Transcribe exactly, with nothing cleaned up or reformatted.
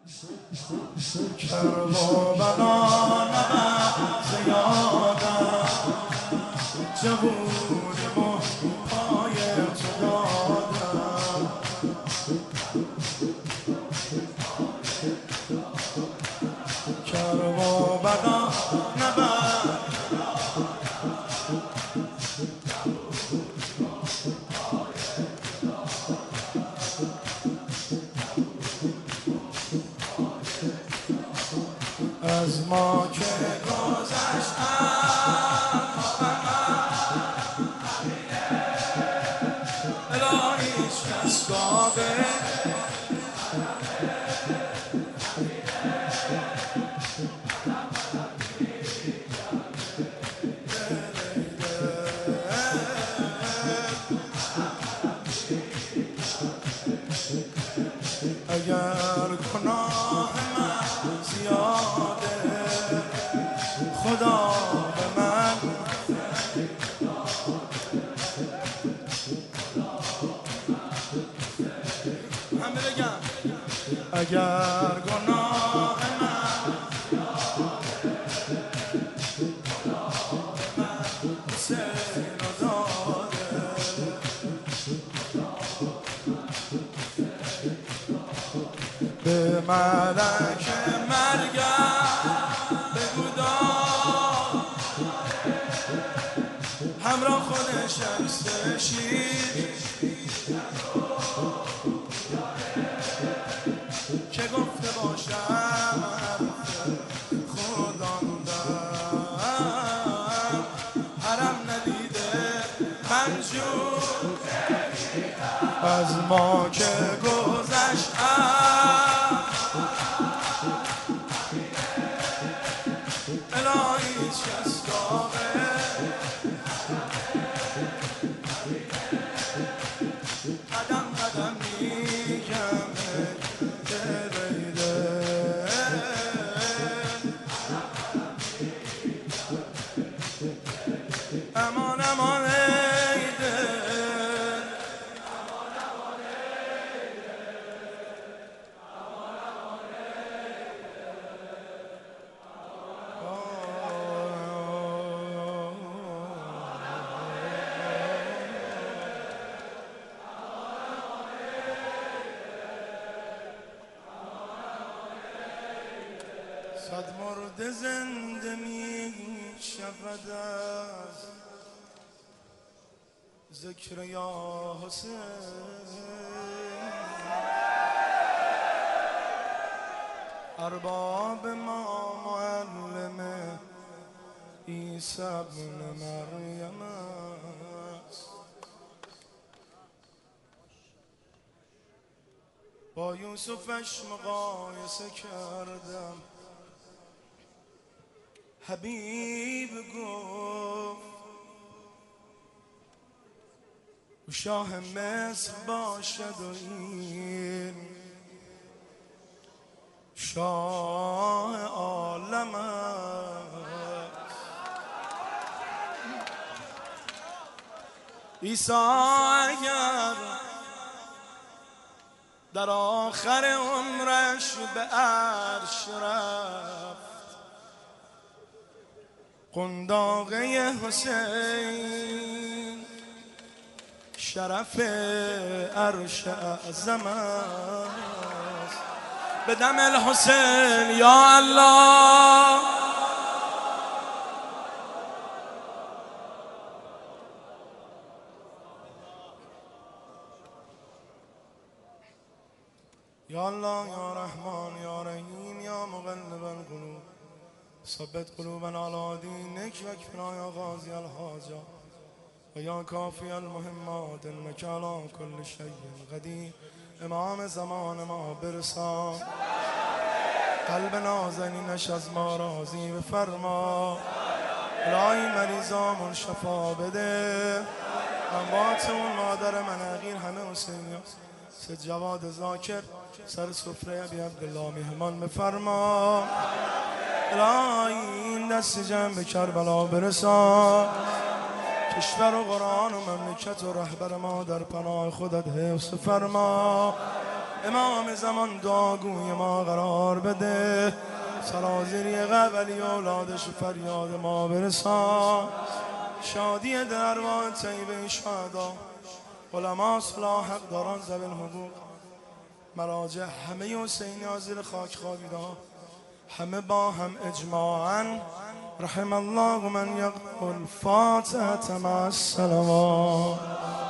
کرب و بلا نبرد زیادم جبوریم و پای تو دادم کرب و بلا نبرد از ما که گذشتم الهی هیچ کس قابل اگر گناه من زیاده خدا به من همه بگم اگر گناه من حسین رو داده به ملک مرگم بگو داد همراه خودش عکس شیر که گفته باشم خودم دم حرم ندیده منجور از ما که گذشتم الهی هیچ کس قابل قدم قدم میگم که بیده امان امان ایده صد مرد زنده می شود از ذکر یا حسین ارباب ما معلم عیسی ابن مریم است با یوسفش مقایسه کردم حبیب گفت شاه مصر باشد و این شاه عالم است عیسی اگر در آخر عمرش به عرش رفت قنداقه حسین شرف عرش اعظم است به دم الحسین یا الله یا الله یا رحمان یا رحیم یا مقلب القلوب ثبت قلوبنا على دینک واکفنا یا قاضی الحاجات و یا کافی المهمات انک علی کل شیء قدیر امام زمان ما برسان قلب نازنینش از ما راضی بفرما الهی مریضامون شفا بده اموات اون مادر مناقیر همه حسینی هست سید جواد ذاکر سر سفره ابی عبدالله مهمان بفرما الهی این دست جمع به کربلا برسان کشور و قرآن و مملکت و رهبر ما در پناه خودت حفظ فرما امام زمان دعاگوی ما قرار بده، سرازیری قبلی اولادش فریاد ما برسان، شادی در ارواح طیبه شهدا، علما صلاح حقداران ذوی الحقوق، مراجع همه حسینی زیر خاک خوابیده، همه با هم اجماعاً رحم الله من یقبل فاتحة مع السلام.